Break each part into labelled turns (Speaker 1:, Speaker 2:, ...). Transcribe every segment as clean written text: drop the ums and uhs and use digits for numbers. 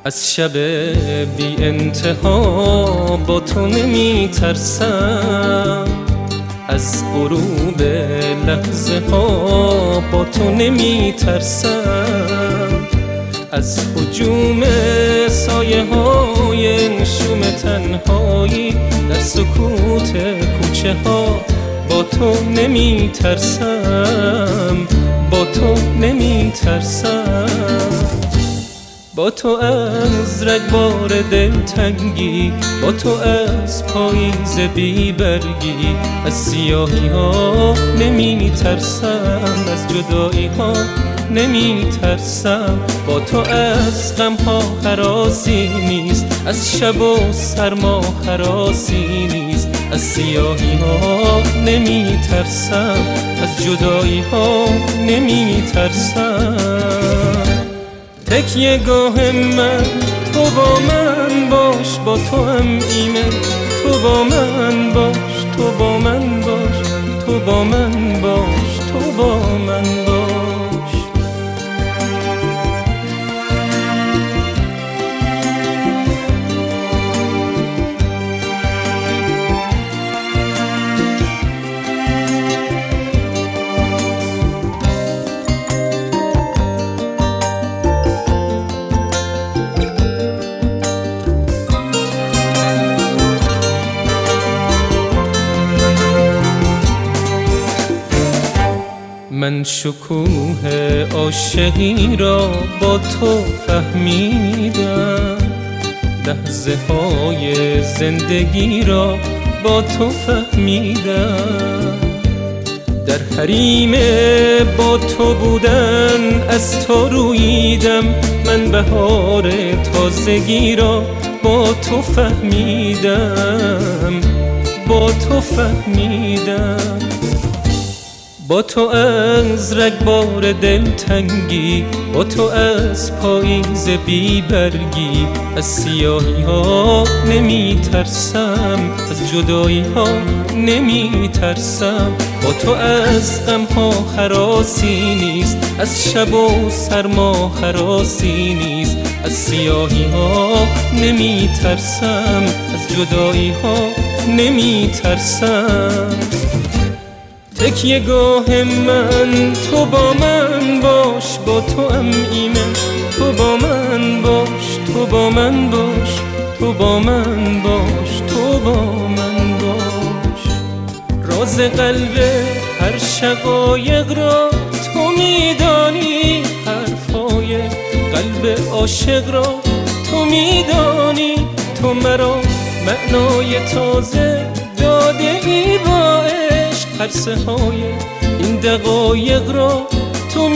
Speaker 1: از شب بی انتها با تو نمی ترسم، از غروب لحظه ها با تو نمی ترسم، از هجوم سایه های شوم تنهایی در سکوت کوچه ها با تو نمی ترسم، با تو نمی ترسم. با تو از رگبار دلتنگی، با تو از پاییز بی برگی، از سیاهی ها نمی ترسم، از جدایی ها نمی ترسم. با تو از غم ها هراسی نیست، از شب و سرما هراسی نیست، از سیاهی ها نمی ترسم، از جدایی ها نمی ترسم. تکیه گاه من تو با من باش، با تو هم ایمن تو با من باش، تو با من باش، تو با من باش، تو با من باش. من شکوه عاشقی را با تو فهمیدم، لحظه های زندگی را با تو فهمیدم، در حریم با تو بودن از تو رویدم، من بهار تازگی را با تو فهمیدم، با تو فهمیدم. با تو از رگبار دلتنگی، با تو از پاییز بی برگی، از سیاهی ها نمی ترسم، از جدایی ها نمی ترسم. با تو از غم ها هراسی نیست، از شب و سرما هراسی نیست، از سیاهی ها نمی ترسم، از جدایی ها نمی ترسم. تکیه گاه من تو با من باش، با تو هم ایمن تو با من باش، تو با من باش، تو با من باش، تو با من باش. راز قلب هر شقایق را تو میدانی، حرفای قلب عاشق را تو میدانی، تو مرا معنای تازه داده ای با عرصه های این دقایق را تو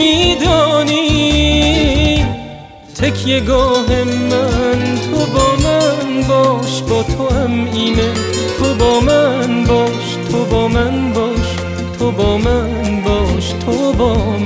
Speaker 1: میدانی. تکیه گاه من تو با من باش، با تو هم ایمن تو با من باش، تو با من باش، تو با من باش، تو با